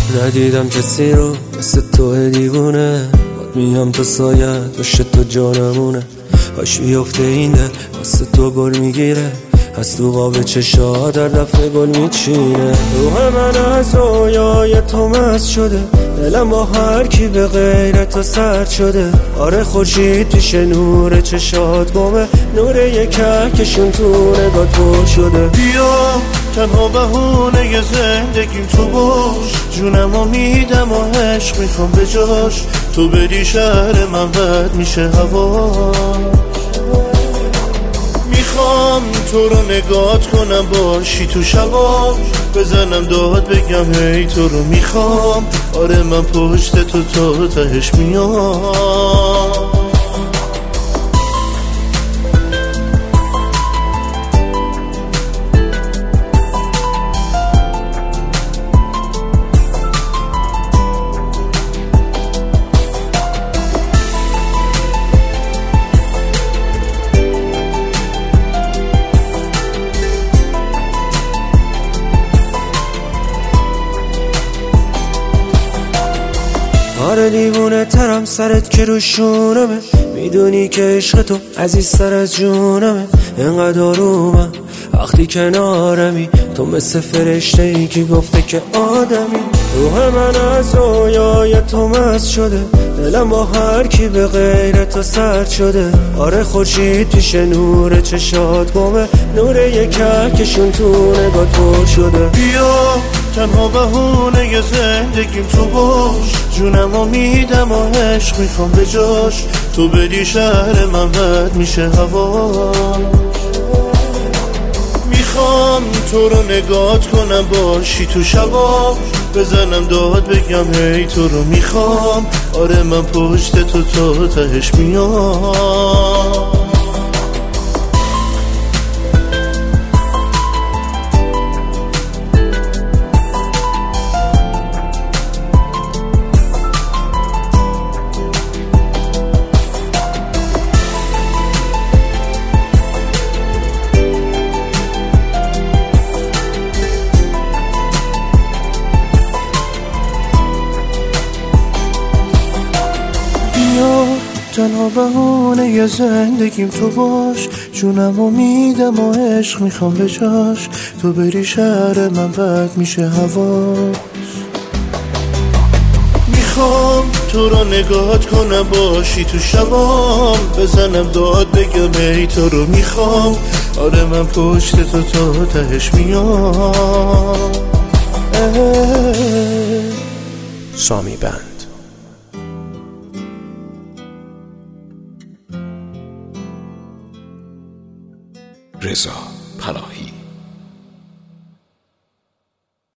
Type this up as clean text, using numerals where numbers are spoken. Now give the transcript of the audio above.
ندیدم کسی رو مثل تو دیوونه، باد میام تا سایه باشه تو جانمونه. هاشی افته این ده واسه تو گل میگیره، از تو قاب چشا در دفعه گل میچینه. روح من از رویای تو مست شده، دلم با هر کی به غیر تو سرد شده. آره خورشید پیش نور چشات گمه، نور یک کهکشون تو نگات پر شده. بیا تنها بهونه ی زندگیم تو باش، جونمو میدم و عشق میخوام به جاش. تو بری شهر من بد میشه هوا، میخوام تو رو نگات کنم باشی تو شبا، بزنم داد بگم هی تو رو میخوام. آره من پشت تو تا تهش میام. آره دیوونه ترم سرت که روشونمه، میدونی که عشق تو عزیزتر از جونمه. انقدر آرومم وقتی کنارمی، تو مثل فرشته ای که گفته که آدمی. روح من از رویای تو مست شده، دلم با هر کی به غیر تو سرد شده. آره خورشید پیش نور چشات گمه، نور یک کهکشون تو نگات پر شده. بیا تنها بهونه ی زندگیم تو باش، جونمو میدم و عشق میخوام به جاش. تو بدی شهر من بد میشه هوا، میخوام تو رو نگات کنم باشی تو شبا، بزنم داد بگم هی تو رو میخوام. آره من پشت تو تا تهش میام. تنها بهونه ی زندگیم تو باش، جونمو میدم و عشق میخوام به جاش. تو بری شهر من بد میشه هوا، میخوام تو رو نگات کنم باشی تو شبام، بزنم داد بگم ای تو رو میخوام. آره من پشت تو تا تهش میام. سامی بند. رضا پناهی.